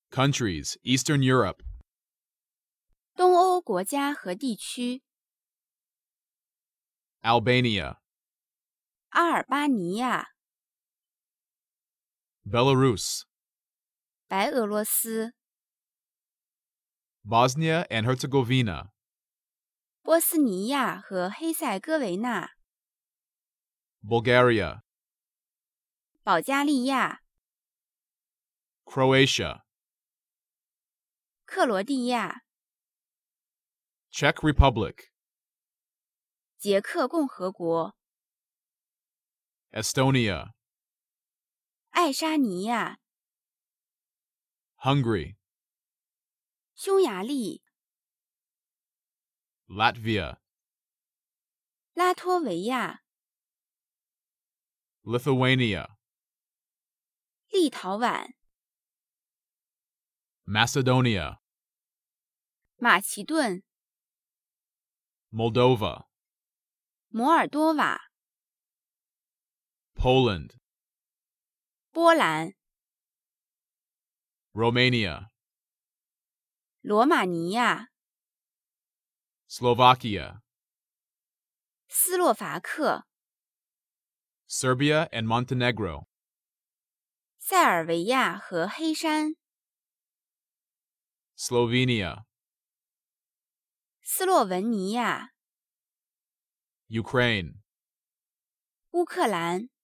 Countries, Eastern Europe. 东欧国家和地区： Albania, 阿尔巴尼亚、 Belarus, 白俄罗斯、 Bosnia and Herzegovina, 波斯尼亚和黑塞哥维那、 Bulgaria, 保加利亚、 Croatia, 克罗地亚、 Czech Republic, 捷克共和国、 Estonia, 爱沙尼亚、 Hungary, 匈牙利、 Latvia, 拉脱维亚、 Lithuania, 立陶宛、 Macedonia, 马其顿、 Moldova, 摩尔多瓦、 Poland, 波兰、 Romania, 罗马尼亚、 Slovakia, 斯洛伐克、 Serbia and Montenegro, 塞尔维亚和黑山、 Slovenia, 斯洛文尼亚、 Ukraine, 乌克兰、